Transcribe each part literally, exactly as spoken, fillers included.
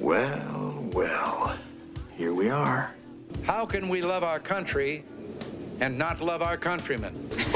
Well, well, here we are. How can we love our country and not love our countrymen?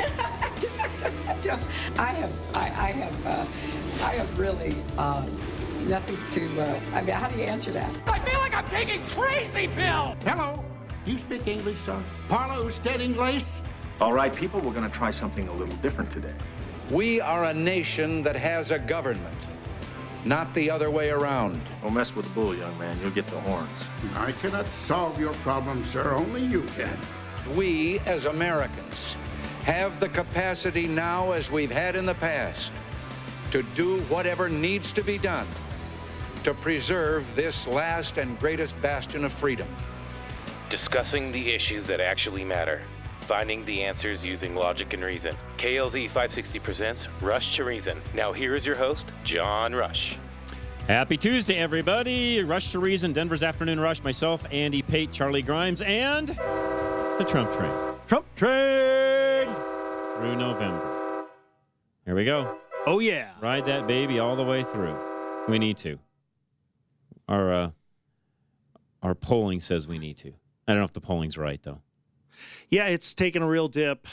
I have, I, I have, uh, I have really uh, nothing to. Uh, I mean, how do you answer that? I feel like I'm taking crazy pills. Hello. Do you speak English, sir? Parlo usted inglés? All right, people, we're going to try something a little different today. We are a nation that has a government, not the other way around. Don't mess with the bull, young man. You'll get the horns. I cannot solve your problem, sir. Only you can. We, as Americans, have the capacity now, as we've had in the past, to do whatever needs to be done to preserve this last and greatest bastion of freedom. Discussing the issues that actually matter. Finding the answers using logic and reason. K L Z five sixty presents Rush to Reason. Now here is your host, John Rush. Happy Tuesday, everybody. Rush to Reason, Denver's Afternoon Rush. Myself, Andy Pate, Charlie Grimes, and the Trump train. Trump train through November. Here we go. Oh, yeah. Ride that baby all the way through. We need to. Our, uh, our polling says we need to. I don't know if the polling's right, though. Yeah, it's taken a real dip.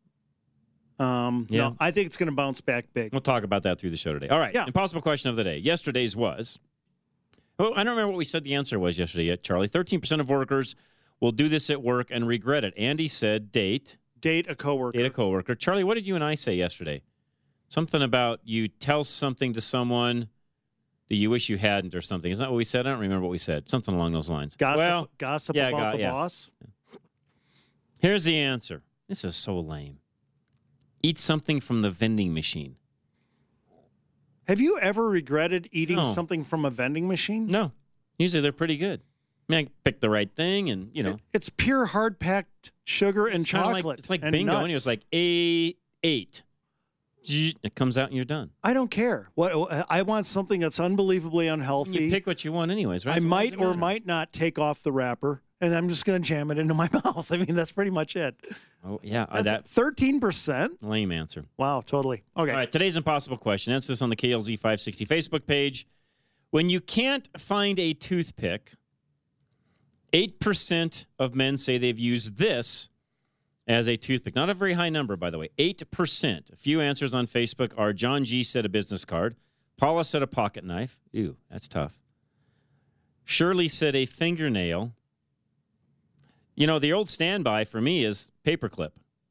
Um, yeah. No, I think it's going to bounce back big. We'll talk about that through the show today. All right. Yeah. Impossible question of the day. Yesterday's was, oh, I don't remember what we said the answer was yesterday yet, Charlie. thirteen percent of workers will do this at work and regret it. Andy said date. Date a coworker. Date a coworker. Charlie, what did you and I say yesterday? Something about you tell something to someone that you wish you hadn't or something. Isn't that what we said? I don't remember what we said. Something along those lines. Gossip, well, gossip yeah, about go, the yeah. boss. Here's the answer. This is so lame. Eat something from the vending machine. Have you ever regretted eating No. something from a vending machine? No. Usually they're pretty good. I mean, I pick the right thing and, you know. It, it's pure hard-packed sugar and it's kinda chocolate. Like, it's like and bingo. nuts. And it was like a eight. It comes out and you're done. I don't care. What I want something that's unbelievably unhealthy. You pick what you want anyways, right? I So might or matter? might not take off the wrapper, and I'm just going to jam it into my mouth. I mean, that's pretty much it. Oh, yeah. Uh, That's that thirteen percent? lame answer. Wow, totally. Okay. All right, today's impossible question. That's this on the K L Z five sixty Facebook page. When you can't find a toothpick, eight percent of men say they've used this as a toothpick. Not a very high number, by the way. eight percent. A few answers on Facebook are John G. said a business card. Paula said a pocket knife. Ew, that's tough. Shirley said a fingernail. You know, the old standby for me is paperclip.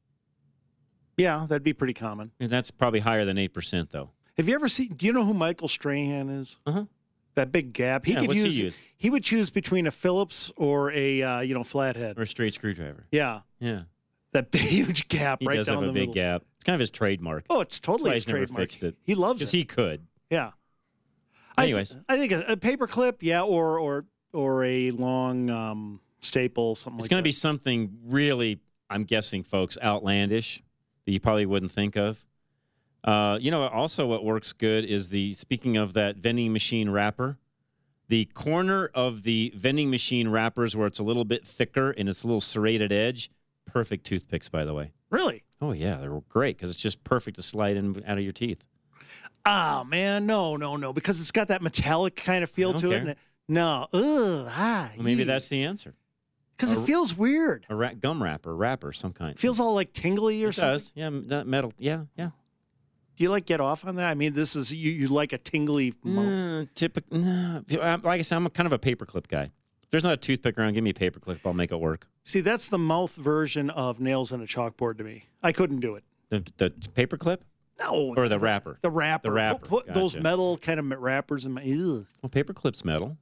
Yeah, that'd be pretty common. And that's probably higher than eight percent, though. Have you ever seen, do you know who Michael Strahan is? Uh-huh. That big gap. He Yeah, could what's he use, use? He would choose between a Phillips or a, uh, you know, flathead. Or a straight screwdriver. Yeah. Yeah. That big, huge gap He right does down have a the big middle. gap. It's kind of his trademark. Oh, it's totally That's his why he's never trademark. fixed it. He loves it. Because he could. Yeah. Anyways. I, th- I think a, a paper clip, yeah, or or or a long um, staple, something It's like going to that. be something really, I'm guessing, folks, outlandish that you probably wouldn't think of. Uh, you know, also what works good is the, speaking of that vending machine wrapper, the corner of the vending machine wrappers where it's a little bit thicker and it's a little serrated edge, perfect toothpicks, by the way. Really? Oh, yeah, they're great because it's just perfect to slide in out of your teeth. Oh, man, no, no, no, because it's got that metallic kind of feel I don't to care. it. And it no, ugh, ah, Well, maybe that's the answer. because it a- feels weird. A ra- gum wrapper, wrapper, some kind. It feels all like tingly or It something. does. Yeah, m- that metal. Yeah, yeah. Do you like get off on that? I mean, this is you. You like a tingly. Mo- Uh, typic- nah. Like I said, I'm a kind of a paperclip guy. If there's not a toothpick around, give me a paperclip. I'll make it work. See, that's the mouth version of nails on a chalkboard to me. I couldn't do it. The the paperclip No, or the wrapper. The wrapper. The wrapper. Put, put those Gotcha. metal kind of wrappers in my. Ew. Well, paperclip's metal.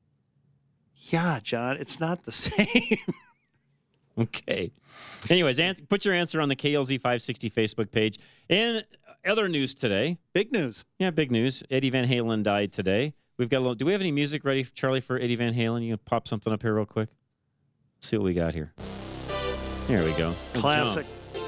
Yeah, John, it's not the same. Okay. Anyways, ans- put your answer on the K L Z five sixty Facebook page. And other news today. Big news. Yeah, big news. Eddie Van Halen died today. We've got a little. Do we have any music ready, Charlie, for Eddie Van Halen? You gonna pop something up here real quick? See what we got here. There we go. A Classic. jump.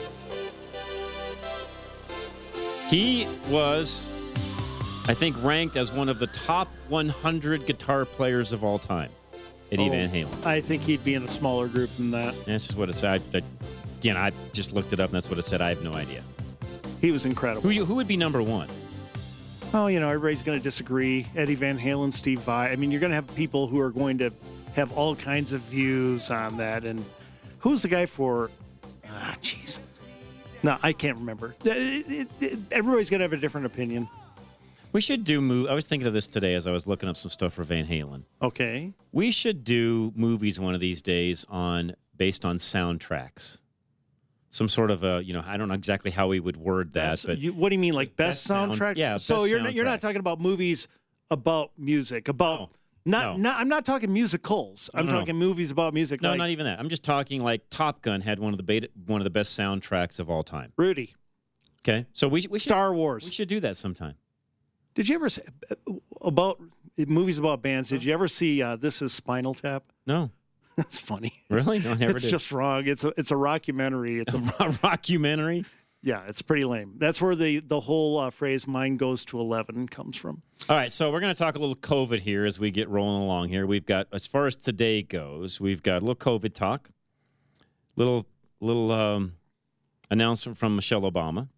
He was, I think, ranked as one of the top one hundred guitar players of all time. Eddie Oh, Van Halen. I think he'd be in a smaller group than that. That's just what it said. I, again, I just looked it up, and that's what it said. I have no idea. He was incredible. Who you, who would be number one? oh, you know, everybody's going to disagree. Eddie Van Halen, Steve Vai. I mean, you're going to have people who are going to have all kinds of views on that. And who's the guy for? Ah, jeez. No, I can't remember. It, it, it, everybody's going to have a different opinion. We should do move. I was thinking of this today as I was looking up some stuff for Van Halen. Okay. We should do movies one of these days on based on soundtracks. Some sort of a, you know, I don't know exactly how we would word that, Best, but you, what do you mean, like best, best soundtracks? Sound, yeah. So best you're not, you're not soundtracks. talking about movies about music, about No. not No. not. I'm not talking musicals. I'm No, no, no. talking movies about music. No, like not even that. I'm just talking like Top Gun had one of the beta, one of the best soundtracks of all time. Rudy. Okay, so we, we Star should, Wars. We should do that sometime. Did you ever see, about movies about bands? Did you ever see uh, This Is Spinal Tap? No. That's funny. Really? No, I never it's did. just wrong. It's a it's a rockumentary. It's a a rockumentary. Yeah, it's pretty lame. That's where the the whole uh, phrase "mine goes to eleven" comes from. All right, so we're going to talk a little COVID here as we get rolling along here. We've got, as far as today goes, we've got a little COVID talk, little little um, announcement from Michelle Obama.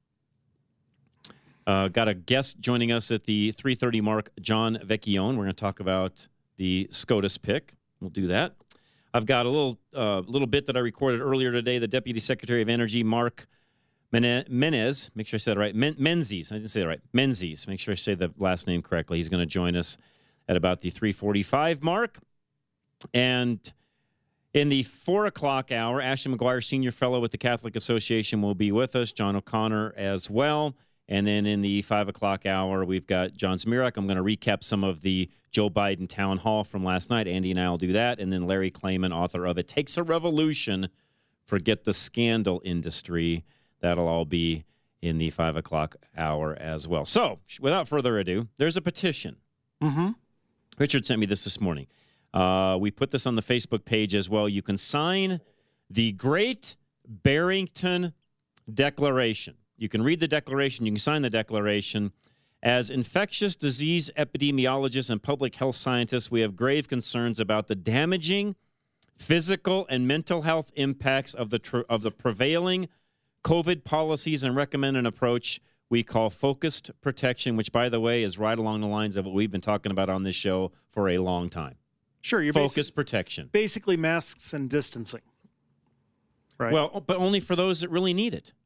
Uh, got a guest joining us at the three thirty mark, John Vecchione. We're going to talk about the SCOTUS pick. We'll do that. I've got a little uh, little bit that I recorded earlier today. The Deputy Secretary of Energy, Mark Menez, make sure I said it right, Men- Menzies, I didn't say that right, Menzies, make sure I say the last name correctly. He's going to join us at about the three forty-five mark. And in the four o'clock hour, Ashley McGuire, Senior Fellow with the Catholic Association, will be with us, John O'Connor as well. And then in the five o'clock hour, we've got John Zmirak. I'm going to recap some of the Joe Biden town hall from last night. Andy and I will do that. And then Larry Klayman, author of It Takes a Revolution, Forget the Scandal Industry. That'll all be in the five o'clock hour as well. So without further ado, there's a petition. Mm-hmm. Richard sent me this this morning. Uh, we put this on the Facebook page as well. You can sign the Great Barrington Declaration. You can read the declaration. You can sign the declaration. As infectious disease epidemiologists and public health scientists, we have grave concerns about the damaging physical and mental health impacts of the tr- of the prevailing COVID policies and recommend an approach we call focused protection, which, by the way, is right along the lines of what we've been talking about on this show for a long time. Sure, you're focused protection. Basically masks and distancing. Right. Well, but only for those that really need it.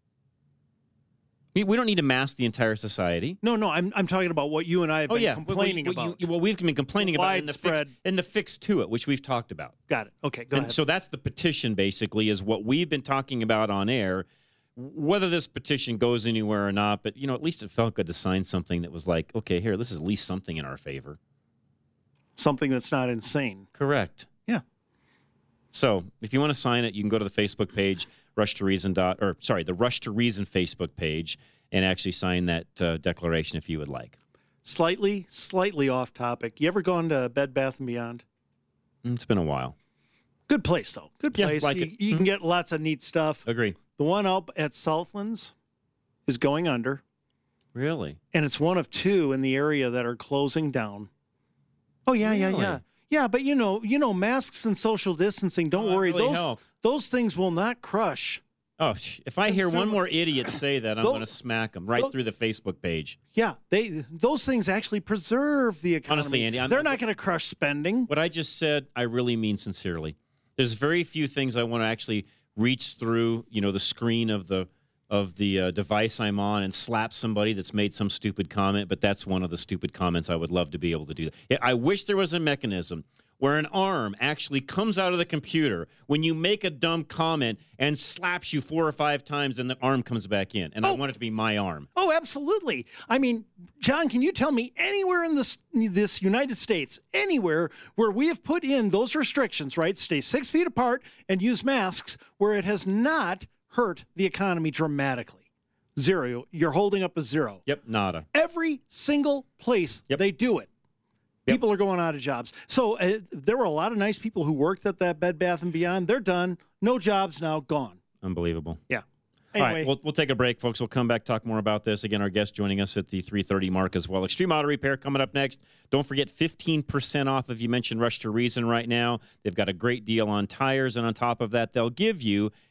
We, we don't need to mask the entire society. No, no, I'm I'm talking about what you and I have oh, been yeah. complaining what, what about. You, what we've been complaining about in the, fix, Widespread. in the fix to it, which we've talked about. Got it. Okay, go and ahead. So that's the petition, basically, is what we've been talking about on air. Whether this petition goes anywhere or not, but, you know, at least it felt good to sign something that was like, okay, here, this is at least something in our favor. Something that's not insane. Correct. Yeah. So if you want to sign it, you can go to the Facebook page, Rush to Reason dot, or sorry, the Rush to Reason Facebook page, and actually sign that uh, declaration if you would like. Slightly, slightly off topic. You ever gone to Bed Bath and Beyond? It's been a while. Good place, though. Good Yeah, place. like you it. you Mhm. can get lots of neat stuff. Agree. The one up at Southlands is going under, Really? and it's one of two in the area that are closing down. Oh yeah, yeah, Really? yeah, yeah. But you know, you know, masks and social distancing. Don't Oh, that worry; really those help. those things will not crush. Oh, sh- if I hear one more idiot say that, I'm Those- going to smack them right those- through the Facebook page. Yeah, they those things actually preserve the economy. Honestly, Andy, I'm- they're not going to crush spending. What I just said, I really mean sincerely. There's very few things I want to actually reach through, you know, the screen of the of the uh, device I'm on and slap somebody that's made some stupid comment, but that's one of the stupid comments I would love to be able to do. I wish there was a mechanism where an arm actually comes out of the computer when you make a dumb comment and slaps you four or five times and the arm comes back in. And I Oh. want it to be my arm. Oh, absolutely. I mean, John, can you tell me anywhere in this this United States, anywhere where we have put in those restrictions, right? Stay six feet apart and use masks, where it has not hurt the economy dramatically? Zero. You're holding up a zero. Yep, nada. Every single place Yep. they do it. Yep. People are going out of jobs. So uh, there were a lot of nice people who worked at that Bed Bath and Beyond. They're done. No jobs now. Gone. Unbelievable. Yeah. All Anyway, right, we'll, we'll take a break, folks. We'll come back, talk more about this. Again, our guest joining us at the three thirty mark as well. Extreme Auto Repair coming up next. Don't forget fifteen percent off if you mention Rush to Reason right now. They've got a great deal on tires, and on top of that, they'll give you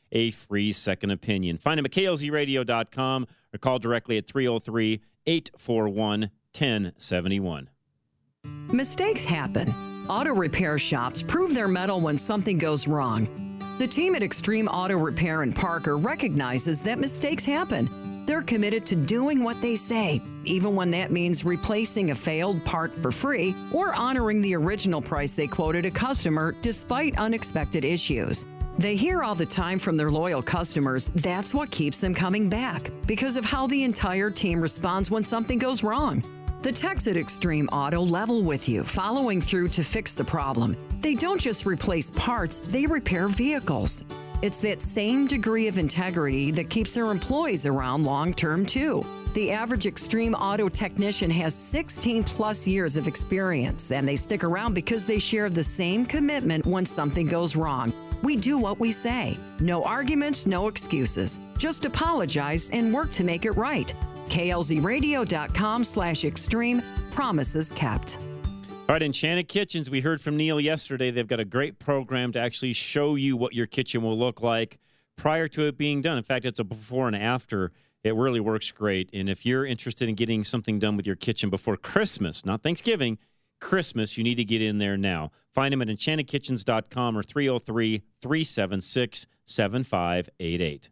a free second opinion. Find them at K L Z radio dot com or call directly at three oh three, eight four one, one oh seven one. Mistakes happen. Auto repair shops prove their mettle when something goes wrong. The team at Extreme Auto Repair in Parker recognizes that mistakes happen. They're committed to doing what they say, even when that means replacing a failed part for free or honoring the original price they quoted a customer despite unexpected issues. They hear all the time from their loyal customers that's what keeps them coming back, because of how the entire team responds when something goes wrong. The techs at Extreme Auto level with you, following through to fix the problem. They don't just replace parts, they repair vehicles. It's that same degree of integrity that keeps their employees around long-term, too. The average Extreme Auto technician has sixteen plus years of experience, and they stick around because they share the same commitment when something goes wrong. We do what we say. No arguments, no excuses. Just apologize and work to make it right. K L Z radio dot com slash extreme. Promises kept. All right, Enchanted Kitchens, we heard from Neil yesterday. They've got a great program to actually show you what your kitchen will look like prior to it being done. In fact, it's a before and after. It really works great. And if you're interested in getting something done with your kitchen before Christmas, not Thanksgiving, Christmas, you need to get in there now. Find them at enchanted kitchens dot com or three oh three, three seven six, seven five eight eight.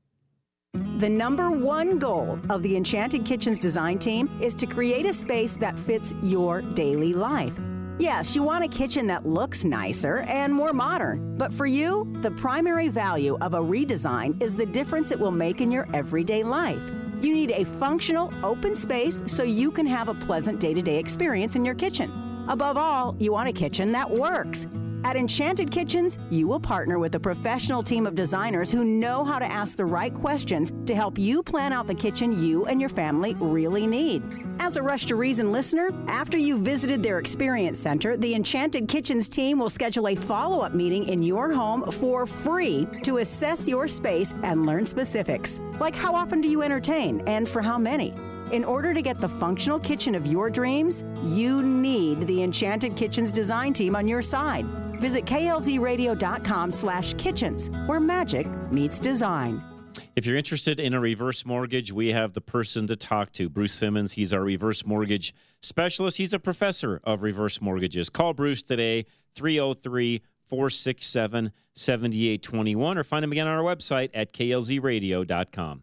The number one goal of the Enchanted Kitchens design team is to create a space that fits your daily life. Yes, you want a kitchen that looks nicer and more modern, but for you, the primary value of a redesign is the difference it will make in your everyday life. You need a functional, open space so you can have a pleasant day-to-day experience in your kitchen. Above all, you want a kitchen that works. At Enchanted Kitchens, you will partner with a professional team of designers who know how to ask the right questions to help you plan out the kitchen you and your family really need. As a Rush to Reason listener, after you've visited their Experience Center, the Enchanted Kitchens team will schedule a follow-up meeting in your home for free to assess your space and learn specifics, like how often do you entertain and for how many. In order to get the functional kitchen of your dreams, you need the Enchanted Kitchens design team on your side. Visit K L Z radio dot com slash kitchens, where magic meets design. If you're interested in a reverse mortgage, we have the person to talk to. Bruce Simmons, he's our reverse mortgage specialist. He's a professor of reverse mortgages. Call Bruce today, three oh three, four six seven, seven eight two one, or find him again on our website at K L Z radio dot com.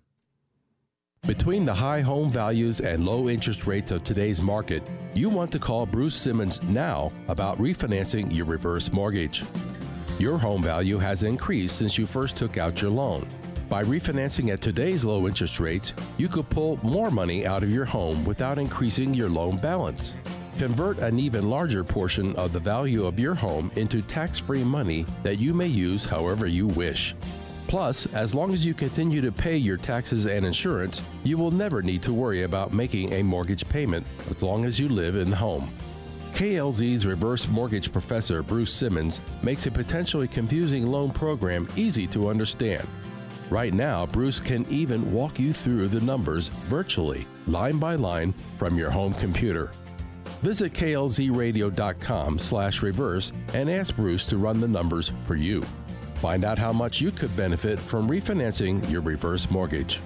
Between the high home values and low interest rates of today's market, you want to call Bruce Simmons now about refinancing your reverse mortgage. Your home value has increased since you first took out your loan. By refinancing at today's low interest rates, you could pull more money out of your home without increasing your loan balance. Convert an even larger portion of the value of your home into tax-free money that you may use however you wish. Plus, as long as you continue to pay your taxes and insurance, you will never need to worry about making a mortgage payment as long as you live in the home. K L Z's reverse mortgage professor, Bruce Simmons, makes a potentially confusing loan program easy to understand. Right now, Bruce can even walk you through the numbers virtually, line by line, from your home computer. Visit K L Z radio dot com slash reverse and ask Bruce to run the numbers for you. Find out how much you could benefit from refinancing your reverse mortgage.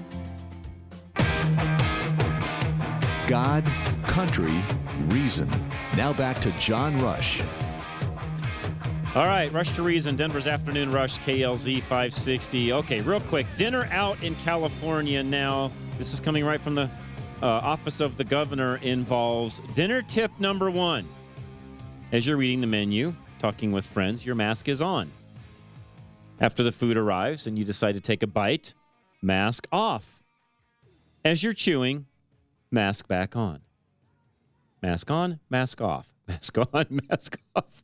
God, country, reason. Now back to John Rush. All right, Rush to Reason, Denver's Afternoon Rush, K L Z five sixty. Okay, real quick, dinner out in California now. This is coming right from the uh, Office of the Governor, involves dinner tip number one. As you're reading the menu, talking with friends, your mask is on. After the food arrives and you decide to take a bite, mask off. As you're chewing, mask back on. Mask on, mask off. Mask on, mask off.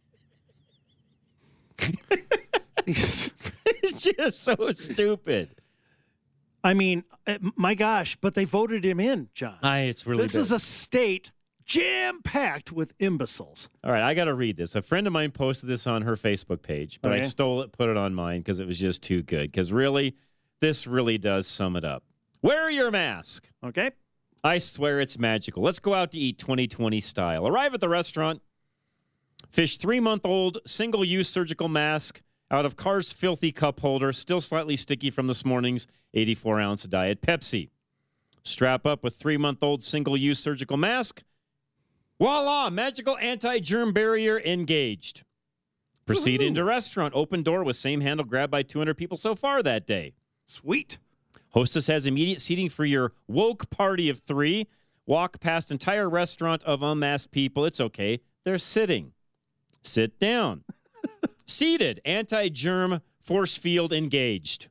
It's just so stupid. I mean, my gosh, but they voted him in, John. I, it's really This bad. is a state jam-packed with imbeciles. All right, I got to read this. A friend of mine posted this on her Facebook page, but Okay. I stole it, put it on mine because it was just too good. Because really, this really does sum it up. Wear your mask. Okay. I swear it's magical. Let's go out to eat twenty twenty style. Arrive at the restaurant, fish three-month-old single-use surgical mask out of Carr's filthy cup holder, still slightly sticky from this morning's eighty-four ounce Diet Pepsi. Strap up with three-month-old single-use surgical mask. Voila! Magical anti-germ barrier engaged. Proceed Woo-hoo. into restaurant. Open door with same handle grabbed by two hundred people so far that day. Sweet. Hostess has immediate seating for your woke party of three. Walk past entire restaurant of unmasked people. It's okay. They're sitting. Sit down. Seated. Anti-germ force field engaged.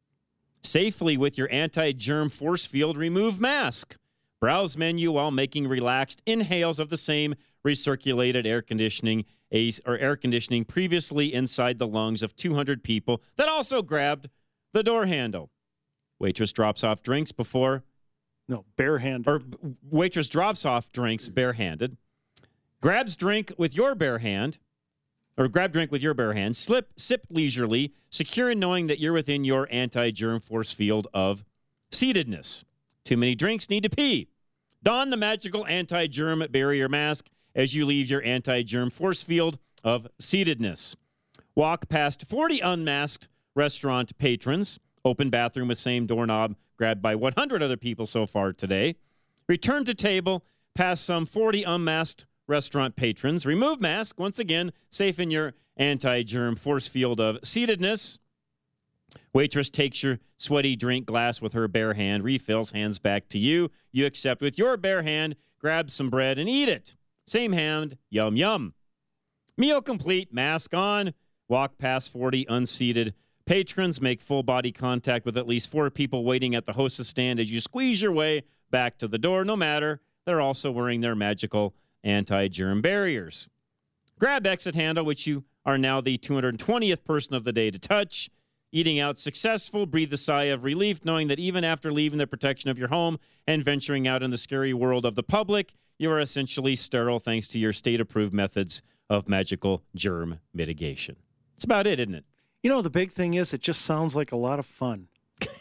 Safely with your anti-germ force field, remove mask. Browse menu while making relaxed inhales of the same recirculated air conditioning or air conditioning previously inside the lungs of two hundred people that also grabbed the door handle. Waitress drops off drinks before... No, barehanded. Or waitress drops off drinks barehanded. Grabs drink with your bare hand. Or grab drink with your bare hand. Slip, sip leisurely, secure in knowing that you're within your anti-germ force field of seatedness. Too many drinks, need to pee. Don the magical anti-germ barrier mask as you leave your anti-germ force field of seatedness. Walk past forty unmasked restaurant patrons. Open bathroom with same doorknob grabbed by one hundred other people so far today. Return to table past some forty unmasked restaurant patrons. Remove mask. Once again, safe in your anti-germ force field of seatedness. Waitress takes your sweaty drink glass with her bare hand, refills, hands back to you. You accept with your bare hand, grab some bread and eat it. Same hand, yum, yum. Meal complete, mask on. Walk past forty unseated patrons. Make full body contact with at least four people waiting at the hostess stand as you squeeze your way back to the door. No matter, they're also wearing their magical anti-germ barriers. Grab exit handle, which you are now the two hundred twentieth person of the day to touch. Eating out successful, breathe a sigh of relief, knowing that even after leaving the protection of your home and venturing out in the scary world of the public, you are essentially sterile thanks to your state-approved methods of magical germ mitigation. That's about it, isn't it? You know, the big thing is it just sounds like a lot of fun.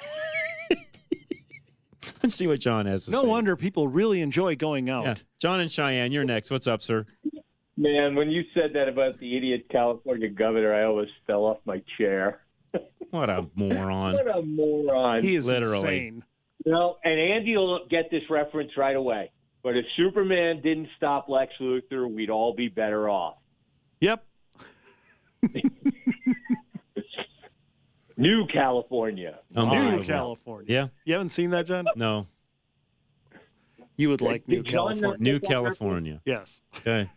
Let's see what John has to no say. No wonder people really enjoy going out. Yeah. John and Cheyenne, you're next. What's up, sir? Man, when you said that about the idiot California governor, I almost fell off my chair. What a moron. What a moron. He is literally insane. You know, and Andy will get this reference right away. But if Superman didn't stop Lex Luthor, we'd all be better off. Yep. New California. New California. Yeah. You haven't seen that, John? No. You would like New Did John California. New California. Yes. Okay.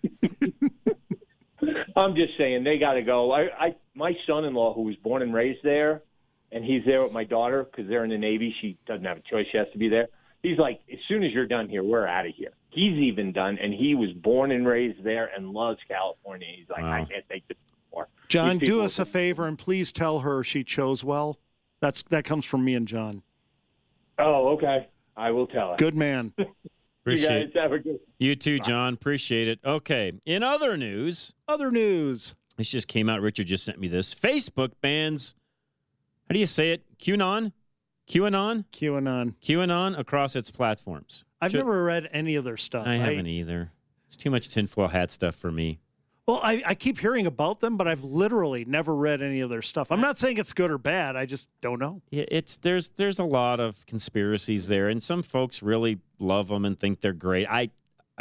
I'm just saying they got to go. I, I, my son-in-law, who was born and raised there, and he's there with my daughter because they're in the Navy. She doesn't have a choice; she has to be there. He's like, as soon as you're done here, we're out of here. He's even done, and he was born and raised there and loves California. He's like, Wow. I can't take this anymore. John, These do people- us a favor and please tell her she chose well. That's that comes from me and John. Oh, okay. I will tell her. Good man. You Appreciate guys have a good. You too, John. Appreciate it. Okay. In other news, Other news. this just came out. Richard just sent me this. Facebook bans, how do you say it? QAnon? QAnon? QAnon. QAnon across its platforms. I've Should- never read any of their stuff. I haven't either. It's too much tinfoil hat stuff for me. Well, I, I keep hearing about them, but I've literally never read any of their stuff. I'm not saying it's good or bad. I just don't know. Yeah, it's there's there's a lot of conspiracies there, and some folks really love them and think they're great. I,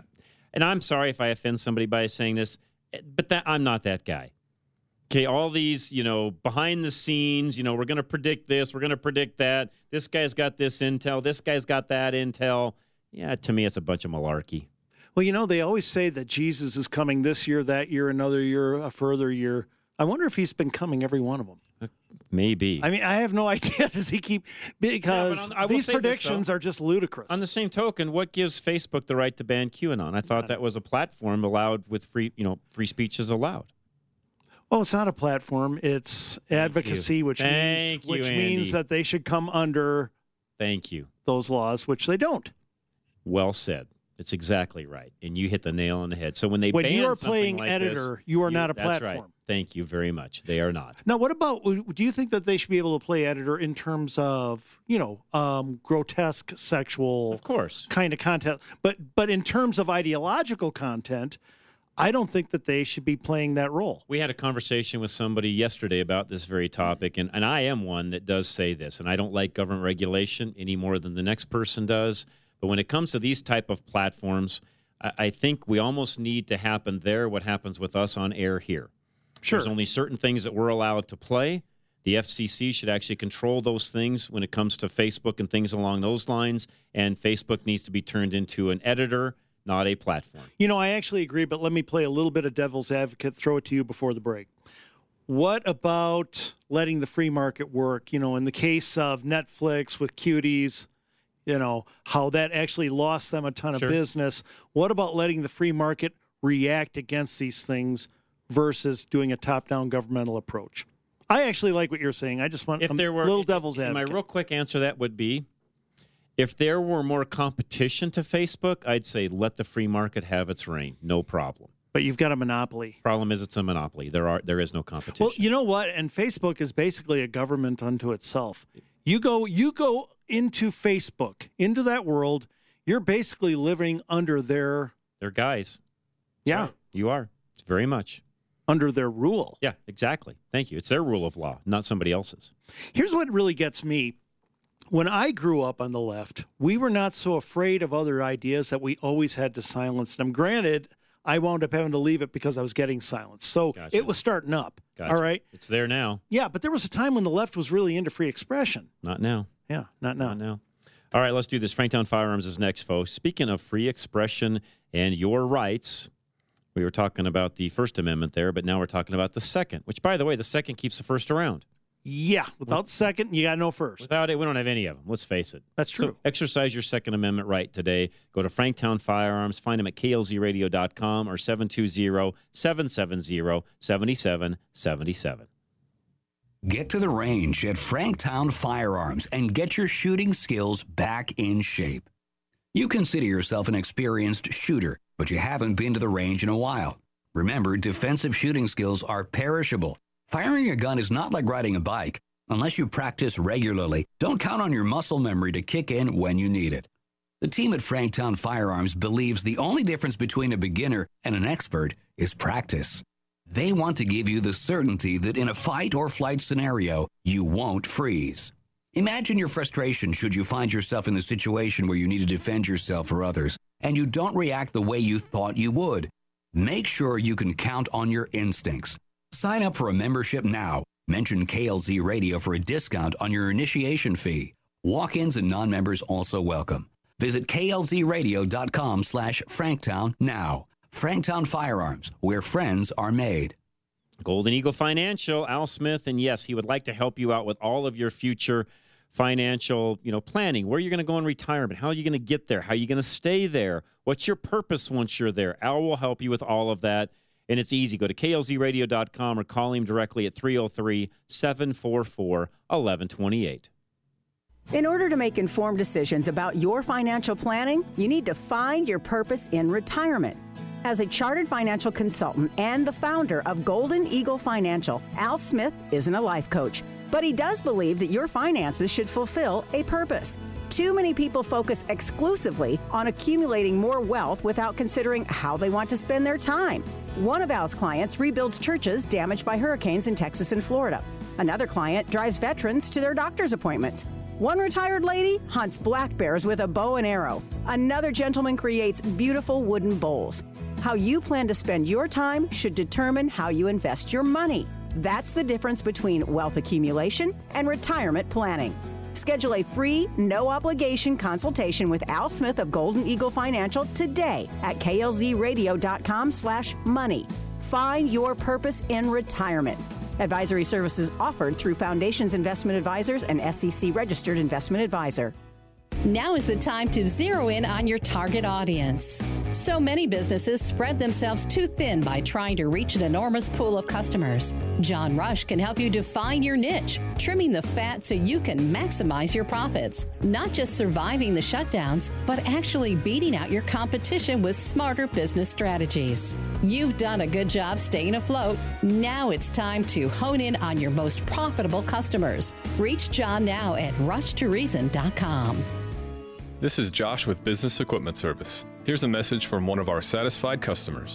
and I'm sorry if I offend somebody by saying this, but that I'm not that guy. Okay, all these, you know, behind the scenes, you know, we're going to predict this, we're going to predict that. This guy's got this intel, this guy's got that intel. Yeah, to me, it's a bunch of malarkey. Well, you know, they always say that Jesus is coming this year, that year, another year, a further year. I wonder if he's been coming every one of them. Maybe. I mean, I have no idea. Does he keep because Yeah, but on- I will these say this, predictions though. are just ludicrous. On the same token, what gives Facebook the right to ban QAnon? I thought that was a platform allowed with free, you know, free speech is allowed. Oh, it's not a platform. It's advocacy, which Thank means you, which Andy. means that they should come under Thank you. those laws, which they don't. Well said. It's exactly right, and you hit the nail on the head. So when they When ban you are something playing like editor, this, you are not a that's platform. Right. Thank you very much. They are not. Now, what about? Do you think that they should be able to play editor in terms of, you know, um, grotesque sexual, of course, kind of content? But but in terms of ideological content, I don't think that they should be playing that role. We had a conversation with somebody yesterday about this very topic, and, and I am one that does say this, and I don't like government regulation any more than the next person does. But when it comes to these type of platforms, I, I think we almost need to happen there what happens with us on air here. Sure. There's only certain things that we're allowed to play. The F C C should actually control those things when it comes to Facebook and things along those lines, and Facebook needs to be turned into an editor, not a platform. You know, I actually agree, but let me play a little bit of devil's advocate, throw it to you before the break. What about letting the free market work? You know, in the case of Netflix with Cuties, you know, how that actually lost them a ton of Sure. business. What about letting the free market react against these things versus doing a top-down governmental approach? I actually like what you're saying. I just want If a there were, little devil's advocate. My real quick answer to that would be, if there were more competition to Facebook, I'd say let the free market have its reign. No problem. But you've got a monopoly. Problem is it's a monopoly. There are there is no competition. Well, you know what? And Facebook is basically a government unto itself. You go you go into Facebook, into that world, you're basically living under their They're guys. Yeah. Right. You are. Very much. Under their rule. Yeah, exactly. Thank you. It's their rule of law, not somebody else's. Here's what really gets me. When I grew up on the left, we were not so afraid of other ideas that we always had to silence them. Granted, I wound up having to leave it because I was getting silenced. So Gotcha. it was starting up. Gotcha. All right. It's there now. Yeah, but there was a time when the left was really into free expression. Not now. Yeah, not now. Not now. All right, let's do this. Franktown Firearms is next, folks. Speaking of free expression and your rights, we were talking about the First Amendment there, but now we're talking about the Second, which, by the way, the Second keeps the First around. Yeah, without second, you got no first. Without it, we don't have any of them. Let's face it. That's true. So exercise your Second Amendment right today. Go to Franktown Firearms. Find them at K L Z radio dot com or seven two zero, seven seven zero, seven seven seven seven. Get to the range at Franktown Firearms and get your shooting skills back in shape. You consider yourself an experienced shooter, but you haven't been to the range in a while. Remember, defensive shooting skills are perishable. Firing a gun is not like riding a bike. Unless you practice regularly, don't count on your muscle memory to kick in when you need it. The team at Franktown Firearms believes the only difference between a beginner and an expert is practice. They want to give you the certainty that in a fight or flight scenario, you won't freeze. Imagine your frustration should you find yourself in the situation where you need to defend yourself or others, and you don't react the way you thought you would. Make sure you can count on your instincts. Sign up for a membership now. Mention K L Z Radio for a discount on your initiation fee. Walk-ins and non-members also welcome. Visit K L Z radio dot com slash Franktown now. Franktown Firearms, where friends are made. Golden Eagle Financial, Al Smith, and yes, he would like to help you out with all of your future financial, you know, planning. Where you're going to go in retirement, how are you going to get there, how are you going to stay there, what's your purpose once you're there. Al will help you with all of that, and it's easy. Go to K L Z radio dot com or call him directly at three oh three, seven four four, one one two eight. In order to make informed decisions about your financial planning, you need to find your purpose in retirement. As a chartered financial consultant and the founder of Golden Eagle Financial, Al Smith isn't a life coach, but he does believe that your finances should fulfill a purpose. Too many people focus exclusively on accumulating more wealth without considering how they want to spend their time. One of Al's clients rebuilds churches damaged by hurricanes in Texas and Florida. Another client drives veterans to their doctor's appointments. One retired lady hunts black bears with a bow and arrow. Another gentleman creates beautiful wooden bowls. How you plan to spend your time should determine how you invest your money. That's the difference between wealth accumulation and retirement planning. Schedule a free, no-obligation consultation with Al Smith of Golden Eagle Financial today at K L Z radio dot com slash money. Find your purpose in retirement. Advisory services offered through Foundations Investment Advisors and S E C-registered investment advisor. Now is the time to zero in on your target audience. So many businesses spread themselves too thin by trying to reach an enormous pool of customers. John Rush can help you define your niche, trimming the fat so you can maximize your profits. Not just surviving the shutdowns, but actually beating out your competition with smarter business strategies. You've done a good job staying afloat. Now it's time to hone in on your most profitable customers. Reach John now at rush to reason dot com. This is Josh with Business Equipment Service. Here's a message from one of our satisfied customers.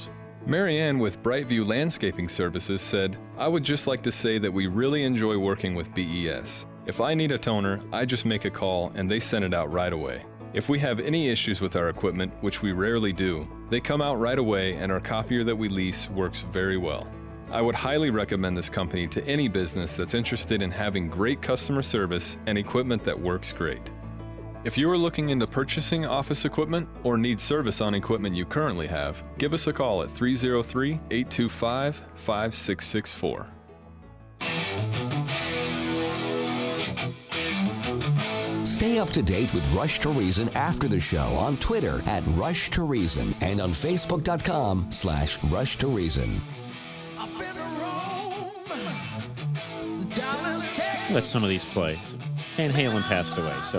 Marianne with Brightview Landscaping Services said, I would just like to say that we really enjoy working with B E S. If I need a toner, I just make a call and they send it out right away. If we have any issues with our equipment, which we rarely do, they come out right away and our copier that we lease works very well. I would highly recommend this company to any business that's interested in having great customer service and equipment that works great. If you are looking into purchasing office equipment or need service on equipment you currently have, give us a call at three oh three, eight two five, five six six four. Stay up to date with Rush to Reason after the show on Twitter at Rush to Reason and on Facebook.com slash Rush to Reason. Let some of these play. Van Halen passed away, so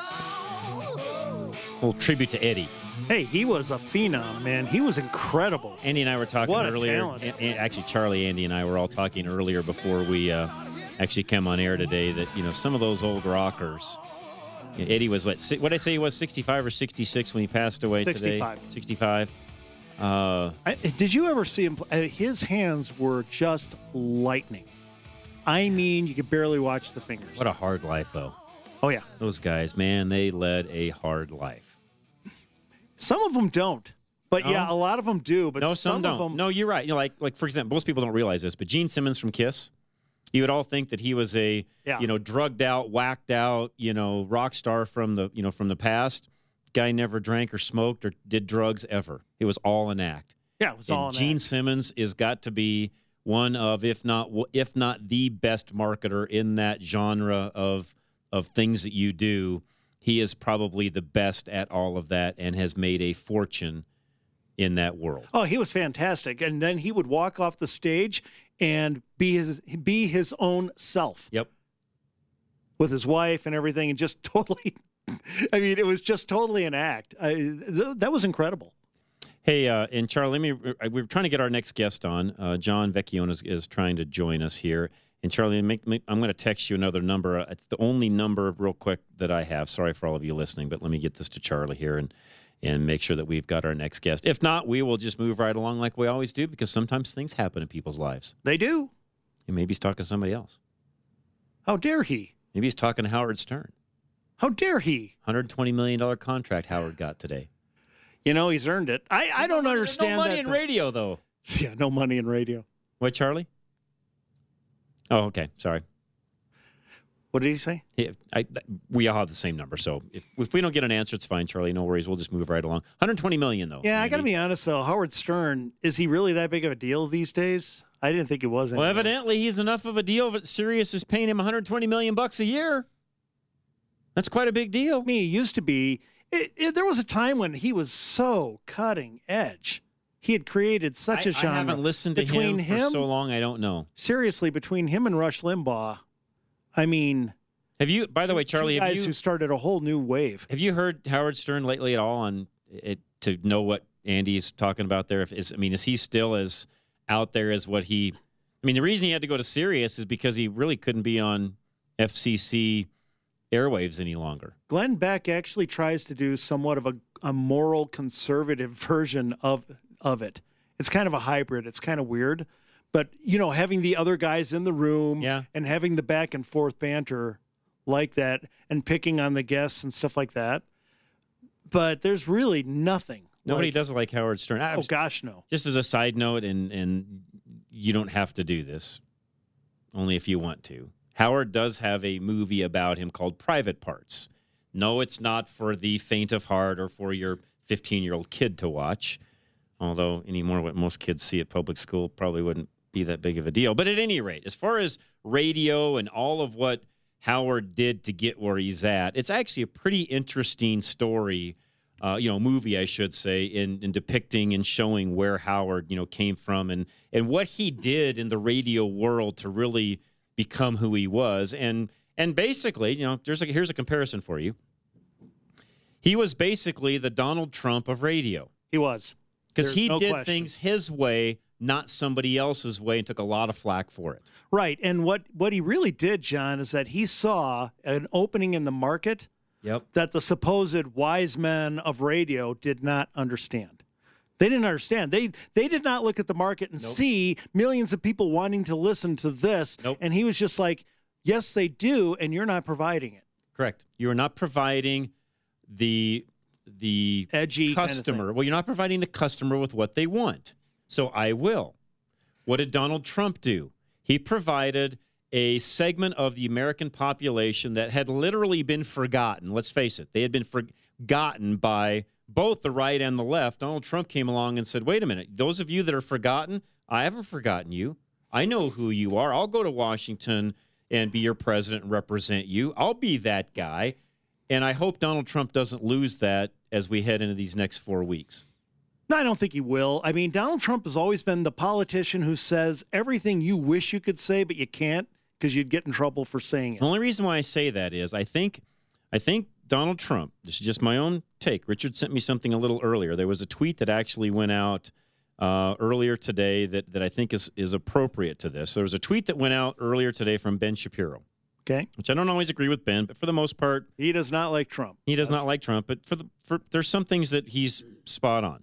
a little tribute to Eddie. Hey, he was a phenom, man. He was incredible. Andy and I were talking What a earlier. talent. and- and actually, Charlie, Andy, and I were all talking earlier before we uh, actually come on air today that, you know, some of those old rockers. you know, Eddie was, like, si- what did I say he was, sixty-five or sixty-six when he passed away sixty-five. today? sixty-five. Uh, I, did you ever see him play? His hands were just lightning. I mean, you could barely watch the fingers. what a hard life, though. Oh, yeah. Those guys, man, they led a hard life. Some of them don't. But, No? yeah, a lot of them do. But no, some, some, don't. of them... No, you're right. You know, like, like for example, most people don't realize this, but Gene Simmons from Kiss, you would all think that he was a, Yeah. you know, drugged out, whacked out, you know, rock star from the, you know, from the past. Guy never drank or smoked or did drugs ever. It was all an act. Yeah, it was and all an Gene act. Simmons is got to be one of, if not, if not the best marketer in that genre of of things that you do. He is probably the best at all of that and has made a fortune in that world. Oh, he was fantastic. And then he would walk off the stage and be his be his own self. Yep. With his wife and everything, and just totally, I mean, it was just totally an act. I, th- that was incredible. Hey, uh, and Charlie, let me, we're trying to get our next guest on. Uh, John Vecchione is, is trying to join us here. And Charlie, make, make, I'm going to text you another number. It's the only number, real quick, that I have. Sorry for all of you listening, but let me get this to Charlie here and, and make sure that we've got our next guest. If not, we will just move right along like we always do, because sometimes things happen in people's lives. They do. And maybe he's talking to somebody else. How dare he? Maybe he's talking to Howard Stern. How dare he? one hundred twenty million dollars contract Howard got today. You know, he's earned it. I, I don't understand no money that. in though. radio, though. Yeah, no money in radio. What, Charlie? Oh, okay. Sorry. What did he say? Yeah, I, we all have the same number, so if, if we don't get an answer, it's fine, Charlie. No worries. We'll just move right along. one hundred twenty million dollars, though. Yeah, I got to Andy. be honest, though. Howard Stern, is he really that big of a deal these days? I didn't think it was. Well, anymore. evidently, he's enough of a deal that Sirius is paying him one hundred twenty million dollars bucks a year. That's quite a big deal. I mean, he used to be. It, it, there was a time when he was so cutting edge. He had created such I, a genre. I haven't listened to between him for so long, I don't know. Seriously, between him and Rush Limbaugh, I mean. Have you, by the way, Charlie, two have guys you, who started a whole new wave. have you heard Howard Stern lately at all on it to know what Andy's talking about there? If is, I mean, is he still as out there as what he? I mean, the reason he had to go to Sirius is because he really couldn't be on F C C airwaves any longer. Glenn Beck actually tries to do somewhat of a, a moral conservative version of of it. It's kind of a hybrid. It's kind of weird. But, you know, having the other guys in the room Yeah. and having the back and forth banter like that and picking on the guests and stuff like that. But there's really nothing. Nobody like, does it like Howard Stern. I Oh, was- gosh, no. Just as a side note, and and you don't have to do this, only if you want to. Howard does have a movie about him called Private Parts. No, it's not for the faint of heart or for your fifteen-year-old kid to watch, although anymore what most kids see at public school probably wouldn't be that big of a deal. But at any rate, as far as radio and all of what Howard did to get where he's at, it's actually a pretty interesting story, uh, you know, movie, I should say, in, in depicting and showing where Howard, you know, came from and, and what he did in the radio world to really become who he was. And and basically, you know, there's a, here's a comparison for you. He was basically the Donald Trump of radio. He was. Because There's he no did question. things his way, not somebody else's way, and took a lot of flack for it. Right. And what, what he really did, John, is that he saw an opening in the market Yep. that the supposed wise men of radio did not understand. They didn't understand. They they did not look at the market and Nope. see millions of people wanting to listen to this. Nope. And he was just like, yes, they do, and you're not providing it. Correct. You are not providing the the edgy kind of customer. thing. Well, you're not providing the customer with what they want. So I will. What did Donald Trump do? He provided a segment of the American population that had literally been forgotten. Let's face it. They had been forgotten by both the right and the left. Donald Trump came along and said, wait a minute, those of you that are forgotten, I haven't forgotten you. I know who you are. I'll go to Washington and be your president and represent you. I'll be that guy. And I hope Donald Trump doesn't lose that as we head into these next four weeks. No, I don't think he will. I mean, Donald Trump has always been the politician who says everything you wish you could say, but you can't because you'd get in trouble for saying it. The only reason why I say that is I think I think Donald Trump, this is just my own take. Richard sent me something a little earlier. There was a tweet that actually went out uh, earlier today that, that I think is, is appropriate to this. There was a tweet that went out earlier today from Ben Shapiro. Okay. Which I don't always agree with Ben, but for the most part, he does not like Trump. He does That's... not like Trump, but for the for there's some things that he's spot on.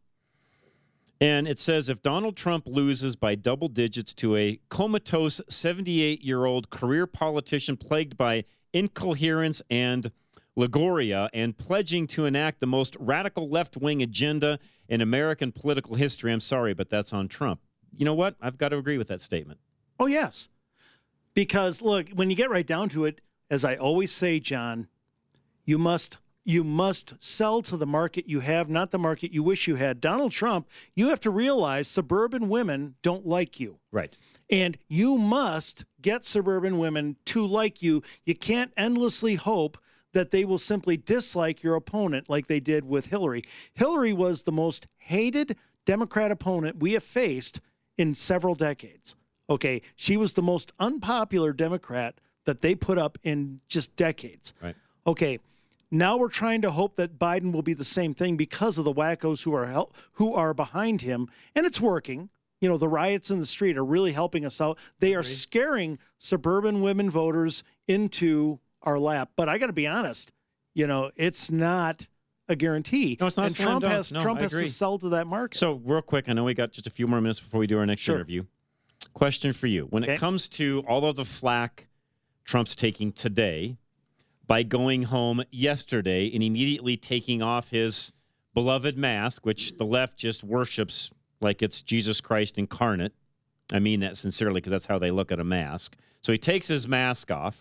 And it says, if Donald Trump loses by double digits to a comatose seventy-eight-year-old career politician plagued by incoherence and Lagoria and pledging to enact the most radical left-wing agenda in American political history, I'm sorry, but that's on Trump. You know what? I've got to agree with that statement. Oh, yes. Because, look, when you get right down to it, as I always say, John, you must you must sell to the market you have, not the market you wish you had. Donald Trump, you have to realize suburban women don't like you. Right. And you must get suburban women to like you. You can't endlessly hope that they will simply dislike your opponent like they did with Hillary. Hillary was the most hated Democrat opponent we have faced in several decades. Okay, she was the most unpopular Democrat that they put up in just decades. Right. Okay, now we're trying to hope that Biden will be the same thing because of the wackos who are hel- who are behind him, and it's working. You know, the riots in the street are really helping us out. They are scaring suburban women voters into our lap. But I got to be honest, you know, it's not a guarantee. No, it's not and a slam Trump dunk. has No, Trump I has agree. to sell to that market. So real quick, I know we got just a few more minutes before we do our next Sure. interview. Question for you. When Okay. it comes to all of the flack Trump's taking today by going home yesterday and immediately taking off his beloved mask, which the left just worships like it's Jesus Christ incarnate. I mean that sincerely because that's how they look at a mask. So he takes his mask off.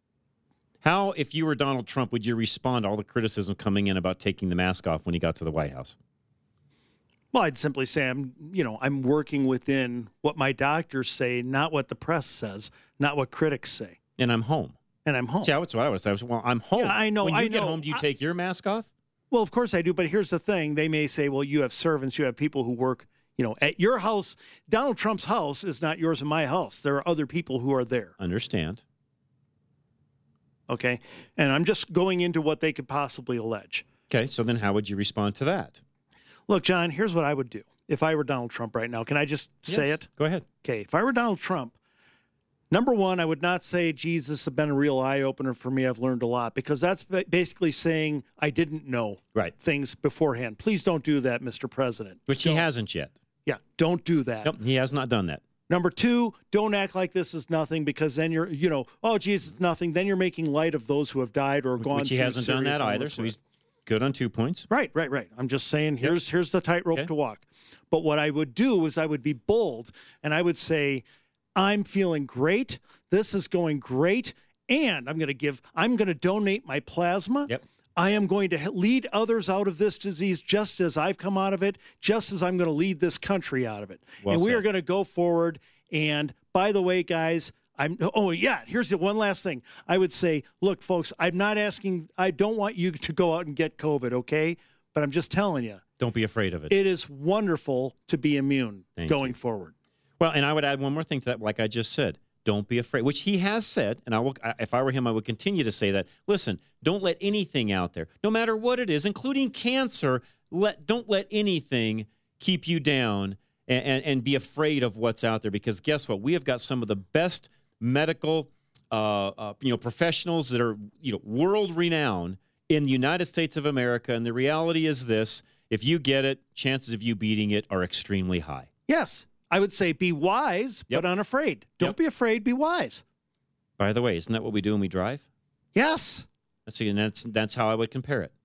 How, if you were Donald Trump, would you respond to all the criticism coming in about taking the mask off when he got to the White House? Well, I'd simply say I'm, you know, I'm working within what my doctors say, not what the press says, not what critics say. And I'm home. And I'm home. See, that's what I would say. I was, well, I'm home. Yeah, I know. When you I get know. home, do you I- take your mask off? Well, of course I do. But here's the thing. They may say, well, you have servants, you have people who work, you know, at your house. Donald Trump's house is not yours and my house. There are other people who are there. Understand. Okay. And I'm just going into what they could possibly allege. Okay, so then how would you respond to that? Look, John, here's what I would do if I were Donald Trump right now. Can I just say Yes, it? Go ahead. Okay. If I were Donald Trump, number one, I would not say, geez, this has been a real eye-opener for me. I've learned a lot, because that's ba- basically saying I didn't know right. things beforehand. Please don't do that, Mister President. Which he hasn't yet. Yeah, don't do that. Nope, he has not done that. Number two, don't act like this is nothing, because then you're, you know, oh, geez, it's nothing. Then you're making light of those who have died or gone Which he through hasn't done serious that either, illness so with. he's good on two points. Right, right, right. I'm just saying here's here's the tightrope to walk. But what I would do is I would be bold, and I would say, I'm feeling great. This is going great, and I'm going to give. I'm going to donate my plasma. Yep. I am going to lead others out of this disease just as I've come out of it, just as I'm going to lead this country out of it. Well and we said. are going to go forward. And by the way, guys, I'm, oh yeah, here's the one last thing. I would say, look, folks, I'm not asking, I don't want you to go out and get COVID, okay? But I'm just telling you, Don't be afraid of it. it is wonderful to be immune Thank going you. forward. Well, and I would add one more thing to that, like I just said. Don't be afraid, which he has said, and I will. I- If I were him, I would continue to say that. Listen, don't let anything out there, no matter what it is, including cancer. Let don't let anything keep you down and, and, and be afraid of what's out there. Because guess what? We have got some of the best medical, uh, uh, you know, professionals that are you know world renowned in the United States of America. And the reality is this: if you get it, chances of you beating it are extremely high. Yes. I would say be wise, Yep. but unafraid. Don't Yep. be afraid, be wise. By the way, isn't that what we do when we drive? Yes. That's and that's that's how I would compare it.